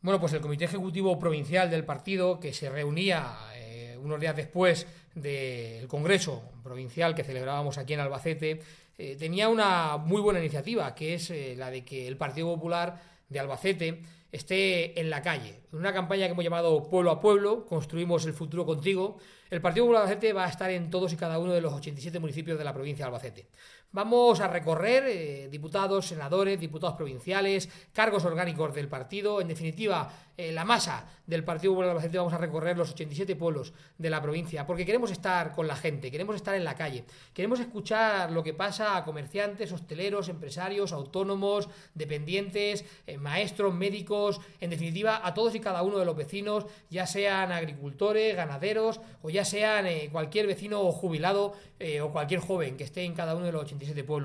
Bueno, pues el Comité Ejecutivo Provincial del partido, que se reunía unos días después del Congreso Provincial que celebrábamos aquí en Albacete, tenía una muy buena iniciativa, que es la de que el Partido Popular de Albacete esté en la calle. En una campaña que hemos llamado Pueblo a Pueblo, construimos el futuro contigo, el Partido Popular de Albacete va a estar en todos y cada uno de los 87 municipios de la provincia de Albacete. Vamos a recorrer diputados, senadores, diputados provinciales, cargos orgánicos del partido, en definitiva, la masa del Partido Popular de Albacete. Vamos a recorrer los 87 pueblos de la provincia, porque queremos estar con la gente, queremos estar en la calle, queremos escuchar lo que pasa a comerciantes, hosteleros, empresarios, autónomos, dependientes, maestros, médicos, en definitiva, a todos y cada uno de los vecinos, ya sean agricultores, ganaderos, o ya sean cualquier vecino jubilado o cualquier joven que esté en cada uno de los 87 pueblos.